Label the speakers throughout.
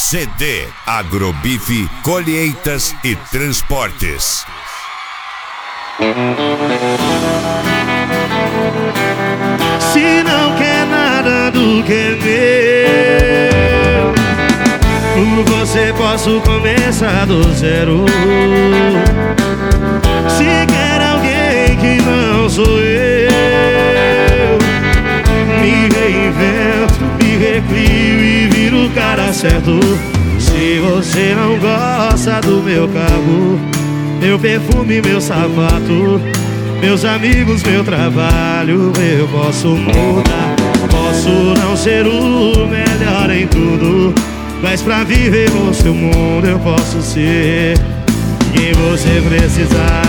Speaker 1: CD Agrobife Colheitas e Transportes.
Speaker 2: Se não quer nada do que é meu, por você posso começar do zero. Se quer alguém que não sou eu, me reinvento, me recrio e viro o cara certo. Se você não gosta do meu carro, meu perfume, meu sapato, meus amigos, meu trabalho, eu posso mudar. Posso não ser o melhor em tudo, mas pra viver no seu mundo eu posso ser quem você precisar.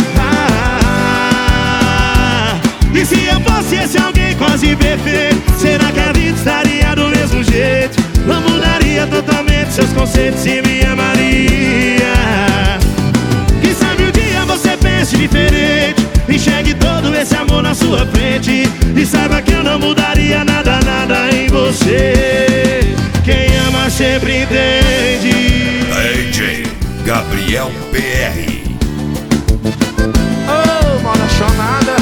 Speaker 2: E se eu fosse esse alguém quase perfeito, será que a vida estaria do mesmo jeito? Não mudaria totalmente seus conceitos e me amaria. Quem sabe um dia você pense diferente, enxergue todo esse amor na sua frente e saiba que eu não mudaria nada, nada em você. Quem ama sempre entende.
Speaker 1: DJ Gabriel PR.
Speaker 2: Oh, moda chonada.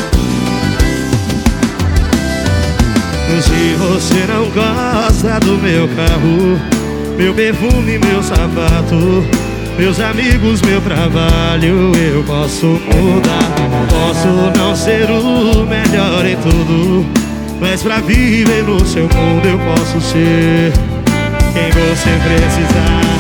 Speaker 2: Se você não gosta do meu carro, meu perfume, meu sapato, meus amigos, meu trabalho, eu posso mudar. Posso não ser o melhor em tudo, mas pra viver no seu mundo eu posso ser quem você precisar.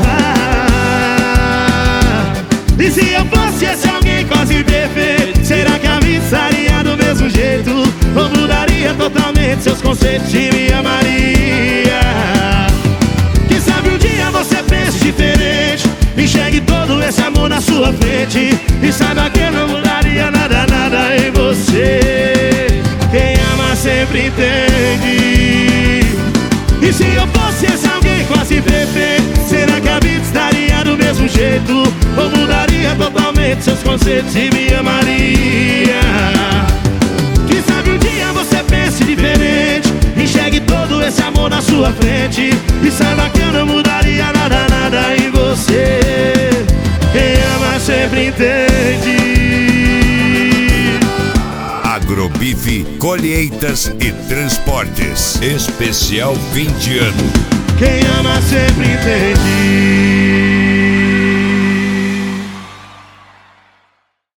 Speaker 2: E se eu fosse esse alguém quase perfeito, será que a vida estaria do mesmo jeito? Ou mudaria totalmente seus conceitos e me amaria? Quem sabe um dia você pense diferente, enxergue todo esse amor na sua frente e saiba que eu não mudaria nada, nada em você. Quem ama sempre entende. E se eu fosse esse alguém quase perfeito, será que a vida estaria do mesmo jeito? Ou mudaria totalmente seus conceitos e me amaria? Quem sabe um dia você pense diferente, enxergue todo esse amor na sua frente e saiba que eu não mudaria nada, nada em você. Quem ama sempre entende.
Speaker 1: Agrobife Colheitas e Transportes. Especial fim de ano.
Speaker 2: Quem ama sempre entende.